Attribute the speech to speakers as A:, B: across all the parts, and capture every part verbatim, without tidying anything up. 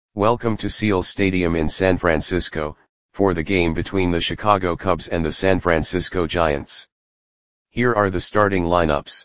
A: Welcome to Seals Stadium in San Francisco, for the game between the Chicago Cubs and the San Francisco Giants. Here are the starting lineups.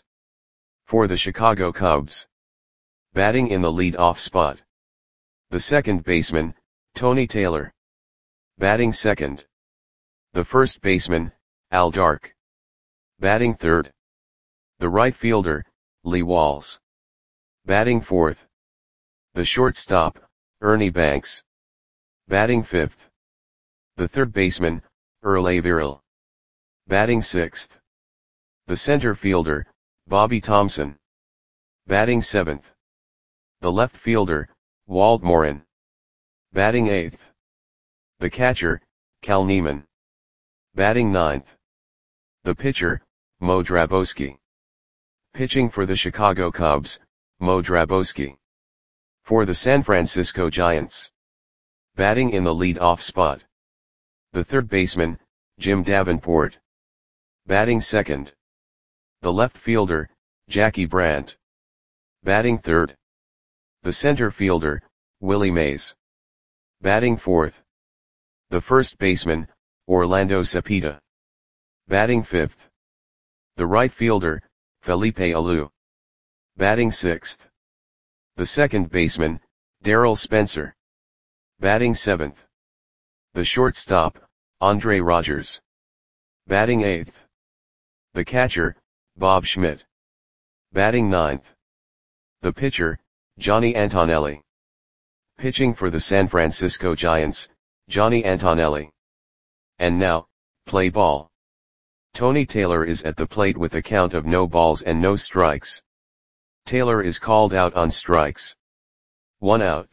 A: For the Chicago Cubs. Batting in the lead-off spot. The second baseman, Tony Taylor. Batting second. The first baseman, Al Dark. Batting third. The right fielder, Lee Walls. Batting fourth. The shortstop, Ernie Banks. Batting fifth. The third baseman, Earl Averill. Batting sixth. The center fielder, Bobby Thomson. Batting seventh. The left fielder, Walt Morin. Batting eighth. The catcher, Cal Neiman. Batting ninth. The pitcher, Mo Drabowski. Pitching for the Chicago Cubs, Mo Drabowski. For the San Francisco Giants. Batting in the lead-off spot. The third baseman, Jim Davenport. Batting second. The left fielder, Jackie Brandt. Batting third. The center fielder, Willie Mays. Batting fourth. The first baseman, Orlando Cepeda. Batting fifth. The right fielder, Felipe Alou. Batting sixth. The second baseman, Darryl Spencer. Batting seventh. The shortstop, Andre Rogers. Batting eighth. The catcher, Bob Schmidt. Batting ninth. The pitcher, Johnny Antonelli. Pitching for the San Francisco Giants, Johnny Antonelli. And now, play ball. Tony Taylor is at the plate with a count of no balls and no strikes. Taylor is called out on strikes. One out.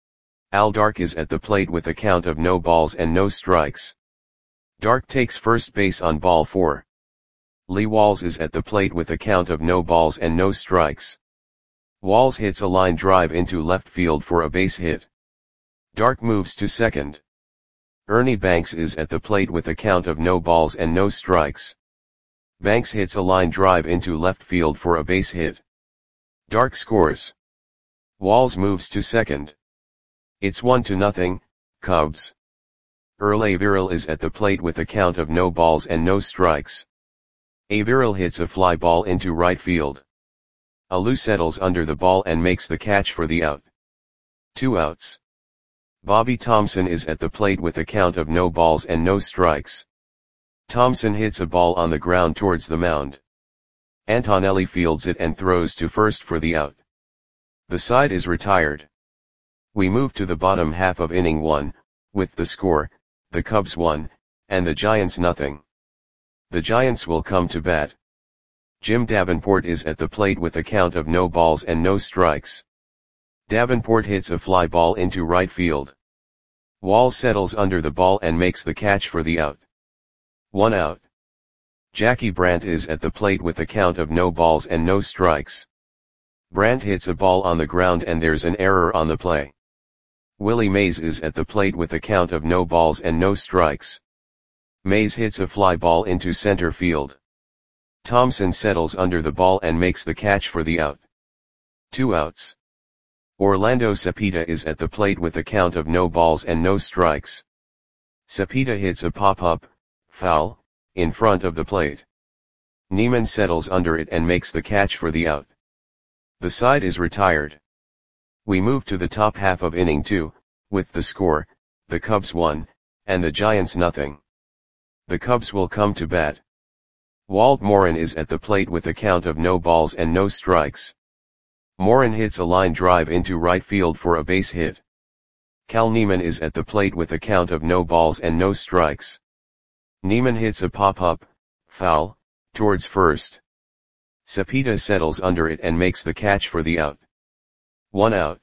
A: Al Dark is at the plate with a count of no balls and no strikes. Dark takes first base on ball four. Lee Walls is at the plate with a count of no balls and no strikes. Walls hits a line drive into left field for a base hit. Dark moves to second. Ernie Banks is at the plate with a count of no balls and no strikes. Banks hits a line drive into left field for a base hit. Dark scores. Walls moves to second. It's one to nothing, Cubs. Earl Averill is at the plate with a count of no balls and no strikes. Averill hits a fly ball into right field. Alou settles under the ball and makes the catch for the out. Two outs. Bobby Thomson is at the plate with a count of no balls and no strikes. Thomson hits a ball on the ground towards the mound. Antonelli fields it and throws to first for the out. The side is retired. We move to the bottom half of inning one, with the score, the Cubs one, and the Giants nothing. The Giants will come to bat. Jim Davenport is at the plate with a count of no balls and no strikes. Davenport hits a fly ball into right field. Walls settles under the ball and makes the catch for the out. One out. Jackie Brandt is at the plate with a count of no balls and no strikes. Brandt hits a ball on the ground and there's an error on the play. Willie Mays is at the plate with a count of no balls and no strikes. Mays hits a fly ball into center field. Thomson settles under the ball and makes the catch for the out. Two outs. Orlando Cepeda is at the plate with a count of no balls and no strikes. Cepeda hits a pop-up, foul, in front of the plate. Neiman settles under it and makes the catch for the out. The side is retired. We move to the top half of inning two, with the score, the Cubs one, and the Giants nothing. The Cubs will come to bat. Walt Morin is at the plate with a count of no balls and no strikes. Morin hits a line drive into right field for a base hit. Cal Neiman is at the plate with a count of no balls and no strikes. Neiman hits a pop-up, foul, towards first. Cepeda settles under it and makes the catch for the out. One out.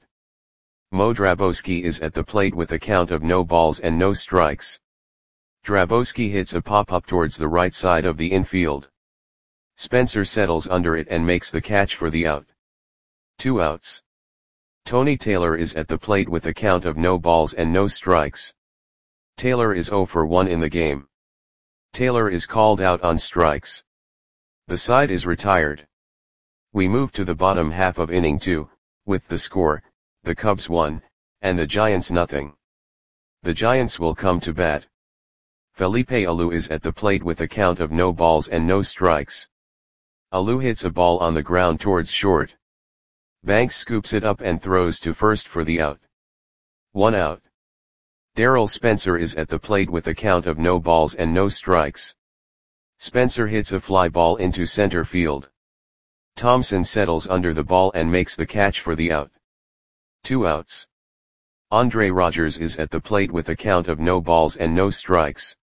A: Mo Drabowski is at the plate with a count of no balls and no strikes. Drabowski hits a pop-up towards the right side of the infield. Spencer settles under it and makes the catch for the out. Two outs. Tony Taylor is at the plate with a count of no balls and no strikes. Taylor is zero for one in the game. Taylor is called out on strikes. The side is retired. We move to the bottom half of inning two, with the score, the Cubs one, and the Giants nothing. The Giants will come to bat. Felipe Alou is at the plate with a count of no balls and no strikes. Alou hits a ball on the ground towards short. Banks scoops it up and throws to first for the out. One out. Darrell Spencer is at the plate with a count of no balls and no strikes. Spencer hits a fly ball into center field. Thompson settles under the ball and makes the catch for the out. Two outs. Andre Rogers is at the plate with a count of no balls and no strikes.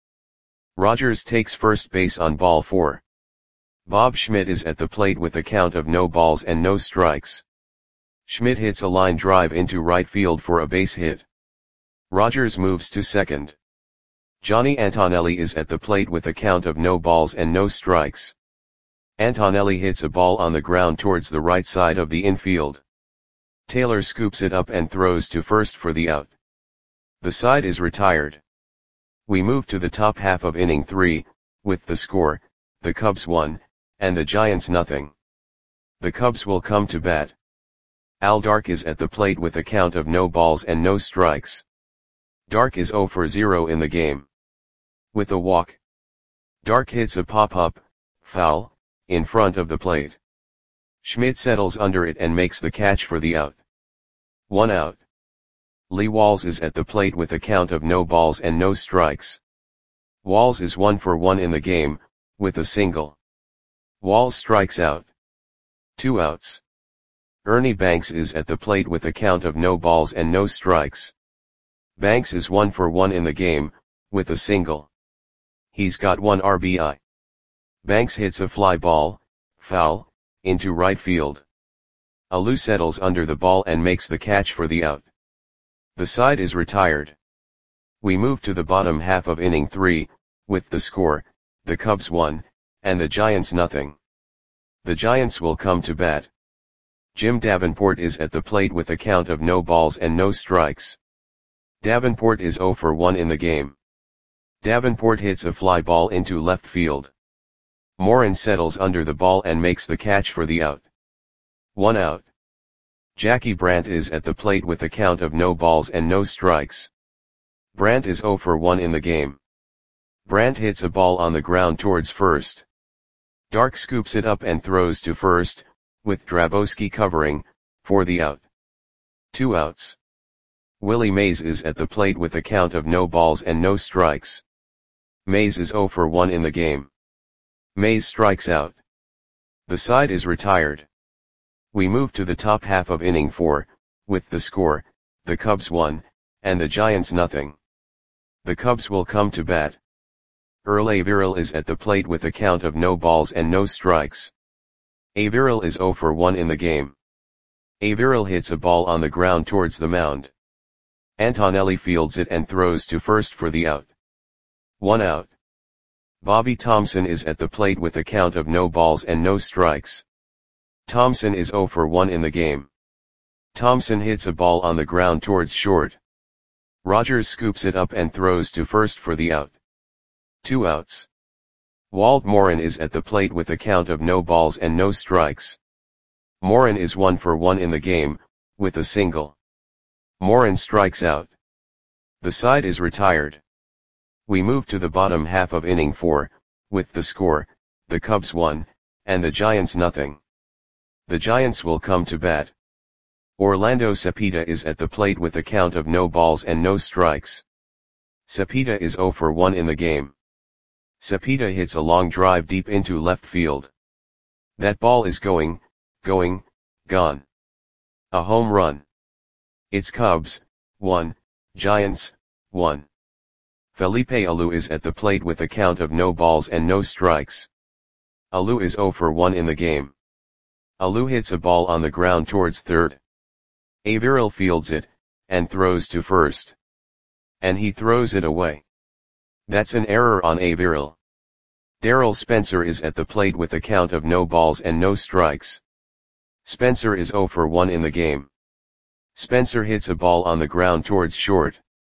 A: Rogers takes first base on ball four. Bob Schmidt is at the plate with a count of no balls and no strikes. Schmidt hits a line drive into right field for a base hit. Rogers moves to second. Johnny Antonelli is at the plate with a count of no balls and no strikes. Antonelli hits a ball on the ground towards the right side of the infield. Taylor scoops it up and throws to first for the out. The side is retired. We move to the top half of inning three, with the score, the Cubs one, and the Giants nothing. The Cubs will come to bat. Al Dark is at the plate with a count of no balls and no strikes. Dark is zero for zero in the game. With a walk. Dark hits a pop-up, foul, in front of the plate. Schmidt settles under it and makes the catch for the out. One out. Lee Walls is at the plate with a count of no balls and no strikes. Walls is one for one in the game, with a single. Walls strikes out. Two outs. Ernie Banks is at the plate with a count of no balls and no strikes. Banks is one for one in the game, with a single. He's got one R B I. Banks hits a fly ball, foul, into right field. Alou settles under the ball and makes the catch for the out. The side is retired. We move to the bottom half of inning three, with the score, the Cubs one, and the Giants nothing. The Giants will come to bat. Jim Davenport is at the plate with a count of no balls and no strikes. Davenport is zero for one in the game. Davenport hits a fly ball into left field. Morin settles under the ball and makes the catch for the out. One out. Jackie Brandt is at the plate with a count of no balls and no strikes. Brandt is zero for one in the game. Brandt hits a ball on the ground towards first. Dark scoops it up and throws to first, with Drabowski covering, for the out. Two outs. Willie Mays is at the plate with a count of no balls and no strikes. Mays is zero for one in the game. Mays strikes out. The side is retired. We move to the top half of inning four, with the score, the Cubs one, and the Giants nothing. The Cubs will come to bat. Earl Averill is at the plate with a count of no balls and no strikes. Averill is zero for one in the game. Averill hits a ball on the ground towards the mound. Antonelli fields it and throws to first for the out. One out. Bobby Thompson is at the plate with a count of no balls and no strikes. Thompson is zero for one in the game. Thompson hits a ball on the ground towards short. Rogers scoops it up and throws to first for the out. Two outs. Walt Morin is at the plate with a count of no balls and no strikes. Morin is one for one in the game, with a single. Morin strikes out. The side is retired. We move to the bottom half of inning four, with the score, the Cubs one, and the Giants nothing. The Giants will come to bat. Orlando Cepeda is at the plate with a count of no balls and no strikes. Cepeda is zero for one in the game. Cepeda hits a long drive deep into left field. That ball is going, going, gone. A home run. It's Cubs, one, Giants, one. Felipe Alou is at the plate with a count of no balls and no strikes. Alou is zero for one in the game. Alou hits a ball on the ground towards third. Averill fields it, and throws to first. And he throws it away. That's an error on Averill. Darrell Spencer is at the plate with a count of no balls and no strikes. Spencer is zero for one in the game. Spencer hits a ball on the ground towards short.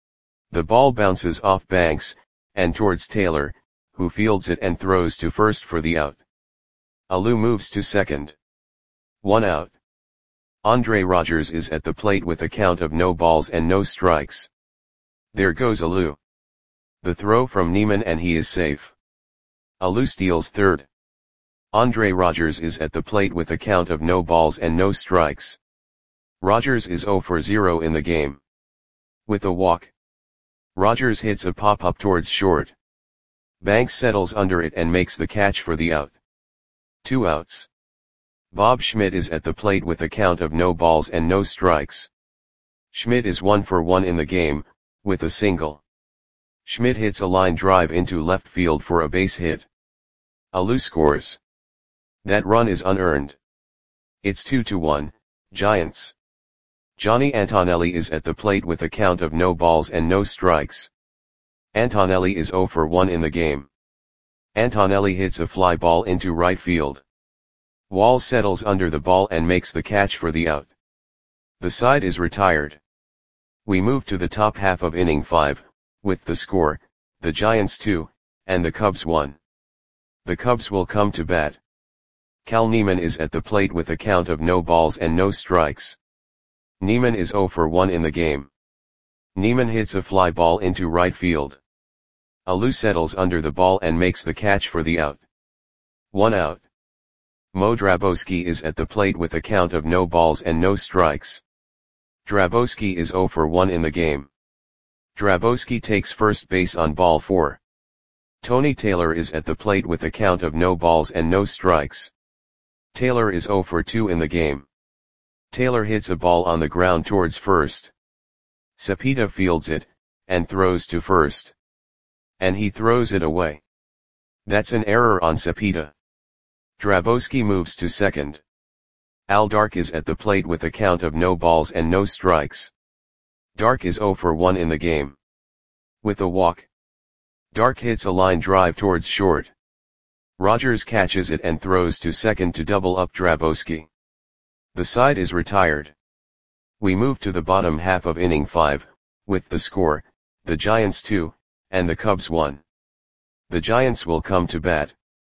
A: The ball bounces off Banks, and towards Taylor, who fields it and throws to first for the out. Alou moves to second. One out. Andre Rogers is at the plate with a count of no balls and no strikes. There goes Alou. The throw from Neiman and he is safe. Alou steals third. Andre Rogers is at the plate with a count of no balls and no strikes. Rogers is zero for zero in the game. With a walk, Rogers hits a pop-up towards short. Banks settles under it and makes the catch for the out. Two outs. Bob Schmidt is at the plate with a count of no balls and no strikes. Schmidt is one for one in the game, with a single. Schmidt hits a line drive into left field for a base hit. Alou scores. That run is unearned. It's two to one, Giants. Johnny Antonelli is at the plate with a count of no balls and no strikes. Antonelli is zero for one in the game. Antonelli hits a fly ball into right field. Wall settles under the ball and makes the catch for the out. The side is retired. We move to the top half of inning five, with the score, the Giants two, and the Cubs one. The Cubs will come to bat. Cal Neiman is at the plate with a count of no balls and no strikes. Neiman is zero for one in the game. Neiman hits a fly ball into right field. Alou settles under the ball and makes the catch for the out. One out. Mo Drabowski is at the plate with a count of no balls and no strikes. Drabowski is zero for one in the game. Drabowski takes first base on ball four. Tony Taylor is at the plate with a count of no balls and no strikes. Taylor is zero for two in the game. Taylor hits a ball on the ground towards first. Cepeda fields it, and throws to first. And he throws it away. That's an error on Cepeda. Drabowski moves to second. Al Dark is at the plate with a count of no balls and no strikes. Dark is zero for one in the game. With a walk, Dark hits a line drive towards short. Rogers catches it and throws to second to double up Drabowski. The side is retired. We move to the bottom half of inning five, with the score, the Giants two, and the Cubs one. The Giants will come to bat.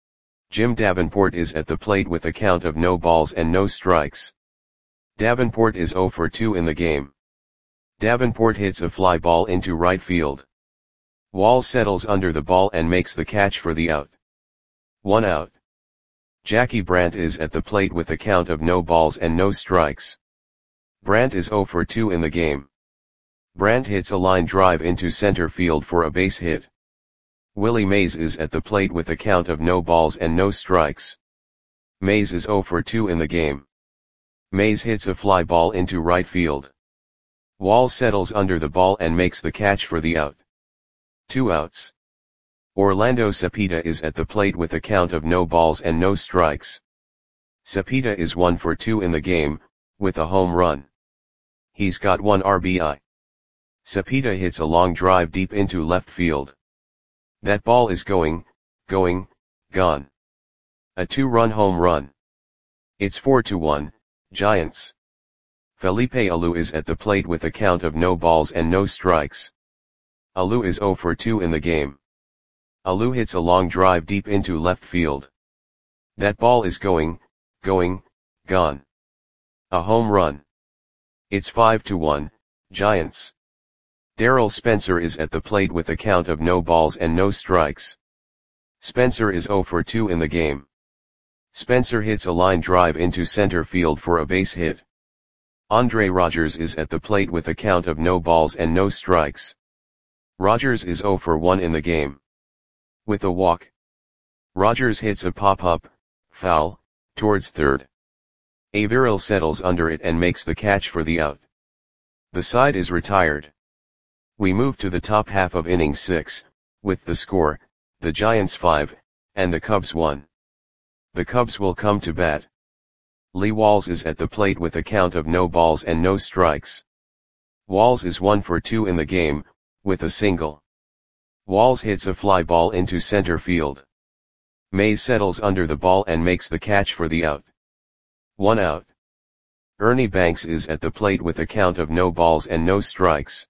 A: Jim Davenport is at the plate with a count of no balls and no strikes. Davenport is zero for two in the game. Davenport hits a fly ball into right field. Wall settles under the ball and makes the catch for the out. One out. Jackie Brandt is at the plate with a count of no balls and no strikes. Brandt is zero for two in the game. Brandt hits a line drive into center field for a base hit. Willie Mays is at the plate with a count of no balls and no strikes. Mays is zero for two in the game. Mays hits a fly ball into right field. Wall settles under the ball and makes the catch for the out. Two outs. Orlando Cepeda is at the plate with a count of no balls and no strikes. Cepeda is one for two in the game, with a home run. He's got one R B I. Cepeda hits a long drive deep into left field. That ball is going, going, gone. A two-run home run. It's four to one, Giants. Felipe Alou is at the plate with a count of no balls and no strikes. Alou is zero for two in the game. Alou hits a long drive deep into left field. That ball is going, going, gone. A home run. It's five to one, Giants. Darrell Spencer is at the plate with a count of no balls and no strikes. Spencer is zero for two in the game. Spencer hits a line drive into center field for a base hit. Andre Rogers is at the plate with a count of no balls and no strikes. Rogers is zero for one in the game. With a walk, Rogers hits a pop-up, foul, towards third. Averill settles under it and makes the catch for the out. The side is retired. We move to the top half of inning six, with the score, the Giants five, and the Cubs one. The Cubs will come to bat. Lee Walls is at the plate with a count of no balls and no strikes. Walls is one for two in the game, with a single. Walls hits a fly ball into center field. Mays settles under the ball and makes the catch for the out. One out. Ernie Banks is at the plate with a count of no balls and no strikes.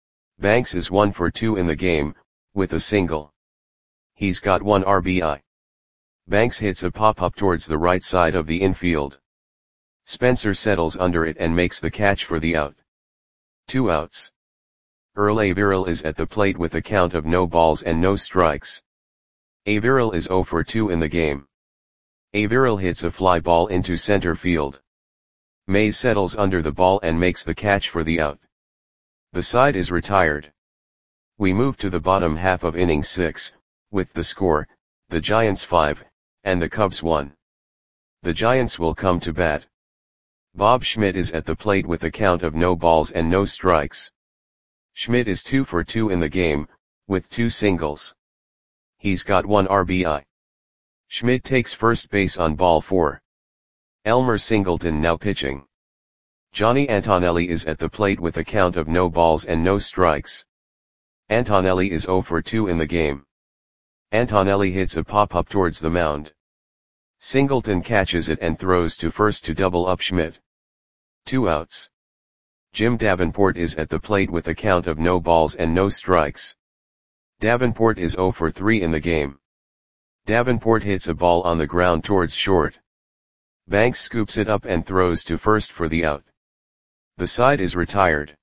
A: Banks is one for two in the game, with a single. He's got one R B I. Banks hits a pop-up towards the right side of the infield. Spencer settles under it and makes the catch for the out. Two outs. Earl Averill is at the plate with a count of no balls and no strikes. Averill is oh for two in the game. Averill hits a fly ball into center field. Mays settles under the ball and makes the catch for the out. The side is retired. We move to the bottom half of inning six, with the score, the Giants five, and the Cubs one. The Giants will come to bat. Bob Schmidt is at the plate with a count of no balls and no strikes. Schmidt is two for two in the game, with two singles. He's got one R B I. Schmidt takes first base on ball four. Elmer Singleton now pitching. Johnny Antonelli is at the plate with a count of no balls and no strikes. Antonelli is oh for two in the game. Antonelli hits a pop-up towards the mound. Singleton catches it and throws to first to double up Schmidt. Two outs. Jim Davenport is at the plate with a count of no balls and no strikes. Davenport is oh for three in the game. Davenport hits a ball on the ground towards short. Banks scoops it up and throws to first for the out. The side is retired.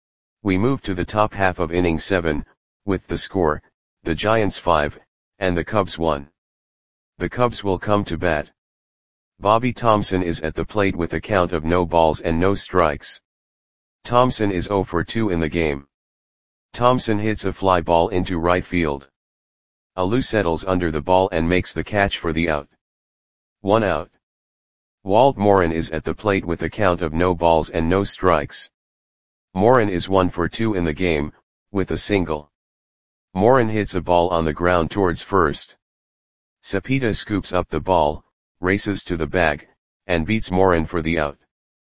A: We move to the top half of inning seven, with the score, the Giants five, and the Cubs one. The Cubs will come to bat. Bobby Thomson is at the plate with a count of no balls and no strikes. Thomson is oh for two in the game. Thomson hits a fly ball into right field. Alou settles under the ball and makes the catch for the out. One out. Walt Morin is at the plate with a count of no balls and no strikes. Morin is one for two in the game, with a single. Morin hits a ball on the ground towards first. Cepeda scoops up the ball, races to the bag, and beats Morin for the out.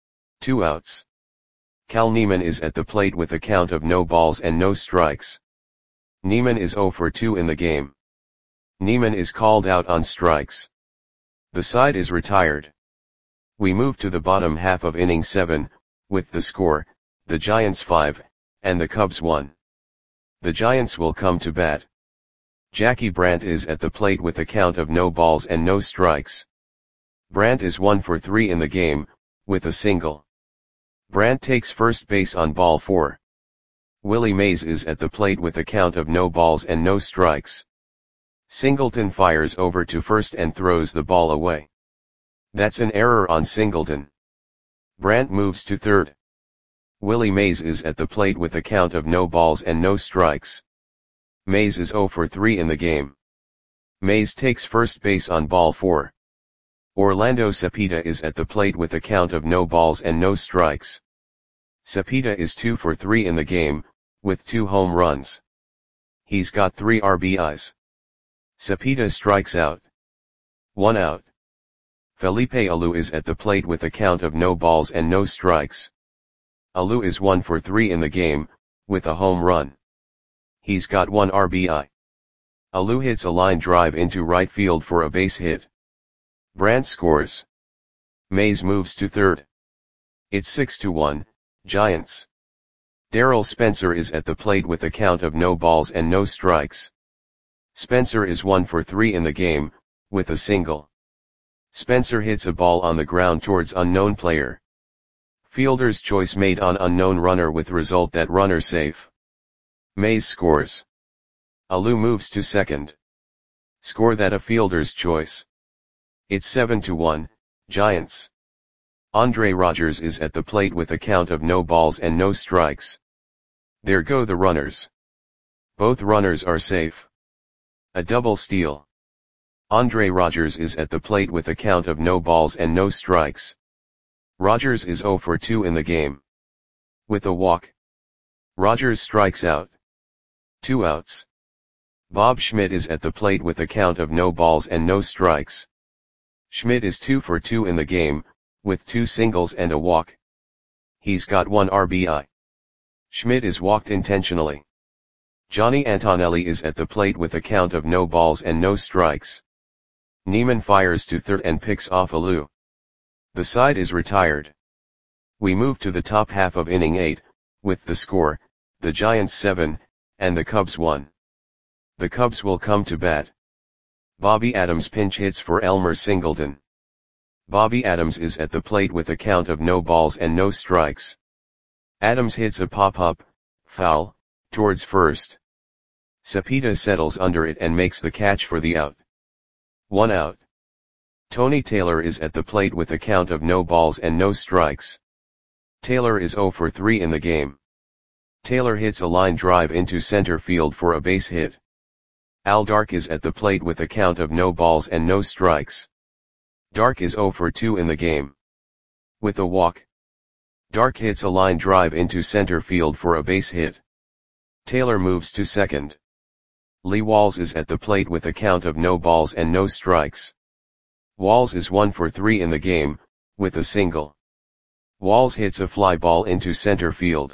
A: Two outs. Cal Neiman is at the plate with a count of no balls and no strikes. Neiman is oh for two in the game. Neiman is called out on strikes. The side is retired. We move to the bottom half of inning seven, with the score, the Giants five, and the Cubs one. The Giants will come to bat. Jackie Brandt is at the plate with a count of no balls and no strikes. Brandt is one for three in the game, with a single. Brandt takes first base on ball four. Willie Mays is at the plate with a count of no balls and no strikes. Singleton fires over to first and throws the ball away. That's an error on Singleton. Brandt moves to third. Willie Mays is at the plate with a count of no balls and no strikes. Mays is oh for three in the game. Mays takes first base on ball four. Orlando Cepeda is at the plate with a count of no balls and no strikes. Cepeda is two for three in the game, with two home runs. He's got three R B Is. Cepeda strikes out. One out. Felipe Alou is at the plate with a count of no balls and no strikes. Alou is one for three in the game, with a home run. He's got one R B I. Alou hits a line drive into right field for a base hit. Brandt scores. Mays moves to third. It's six to one, Giants. Darrell Spencer is at the plate with a count of no balls and no strikes. Spencer is one for three in the game, with a single. Spencer hits a ball on the ground towards unknown player. Fielder's choice made on unknown runner with result that runner safe. Mays scores. Alou moves to second. Score that a fielder's choice. It's seven to one, Giants. Andre Rogers is at the plate with a count of no balls and no strikes. There go the runners. Both runners are safe. A double steal. Andre Rogers is at the plate with a count of no balls and no strikes. Rogers is oh for two in the game. With a walk. Rogers strikes out. Two outs. Bob Schmidt is at the plate with a count of no balls and no strikes. Schmidt is two for two in the game, with two singles and a walk. He's got one R B I. Schmidt is walked intentionally. Johnny Antonelli is at the plate with a count of no balls and no strikes. Neiman fires to third and picks off Alou. The side is retired. We move to the top half of inning eight, with the score, the Giants seven, and the Cubs one. The Cubs will come to bat. Bobby Adams pinch hits for Elmer Singleton. Bobby Adams is at the plate with a count of no balls and no strikes. Adams hits a pop-up, foul, towards first. Cepeda settles under it and makes the catch for the out. One out. Tony Taylor is at the plate with a count of no balls and no strikes. Taylor is zero for three in the game. Taylor hits a line drive into center field for a base hit. Al Dark is at the plate with a count of no balls and no strikes. Dark is zero for two in the game. With a walk. Dark hits a line drive into center field for a base hit. Taylor moves to second. Lee Walls is at the plate with a count of no balls and no strikes. Walls is one for three in the game, with a single. Walls hits a fly ball into center field.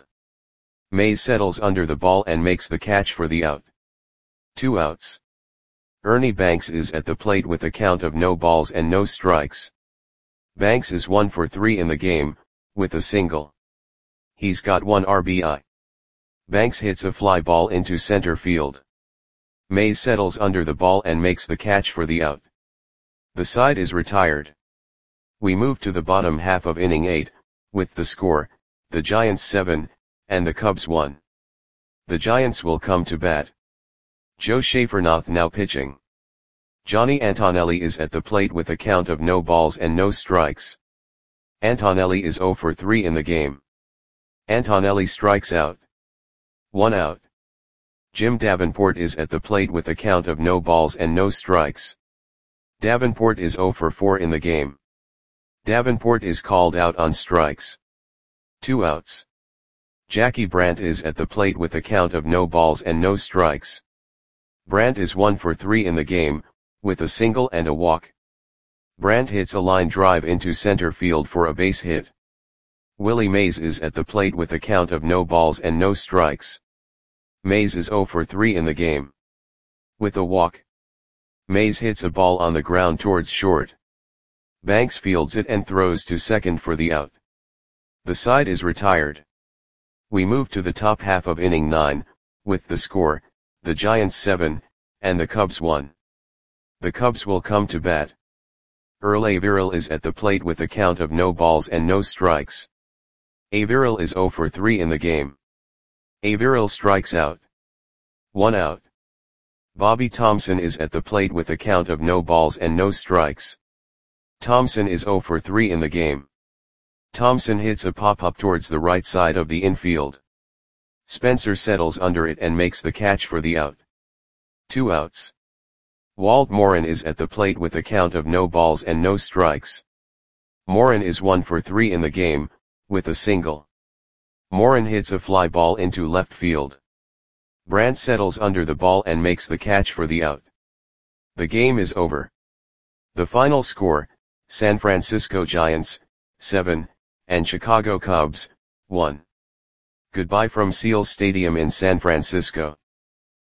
A: Mays settles under the ball and makes the catch for the out. Two outs. Ernie Banks is at the plate with a count of no balls and no strikes. Banks is one for three in the game, with a single. He's got one R B I. Banks hits a fly ball into center field. Mays settles under the ball and makes the catch for the out. The side is retired. We move to the bottom half of inning eight, with the score, the Giants seven, and the Cubs one. The Giants will come to bat. Joe Schaefernath now pitching. Johnny Antonelli is at the plate with a count of no balls and no strikes. Antonelli is zero for three in the game. Antonelli strikes out. One out. Jim Davenport is at the plate with a count of no balls and no strikes. Davenport is zero for four in the game. Davenport is called out on strikes. Two outs. Jackie Brandt is at the plate with a count of no balls and no strikes. Brandt is one for three in the game, with a single and a walk. Brandt hits a line drive into center field for a base hit. Willie Mays is at the plate with a count of no balls and no strikes. Mays is zero for three in the game. With a walk. Mays hits a ball on the ground towards short. Banks fields it and throws to second for the out. The side is retired. We move to the top half of inning nine, with the score, the Giants seven, and the Cubs one. The Cubs will come to bat. Earl Averill is at the plate with a count of no balls and no strikes. Averill is zero for three in the game. Averill strikes out. One out. Bobby Thompson is at the plate with a count of no balls and no strikes. Thompson is zero for three in the game. Thompson hits a pop-up towards the right side of the infield. Spencer settles under it and makes the catch for the out. Two outs. Walt Morin is at the plate with a count of no balls and no strikes. Morin is one for three in the game, with a single. Morin hits a fly ball into left field. Brandt settles under the ball and makes the catch for the out. The game is over. The final score, San Francisco Giants, seven, and Chicago Cubs, one. Goodbye from Seal Stadium in San Francisco.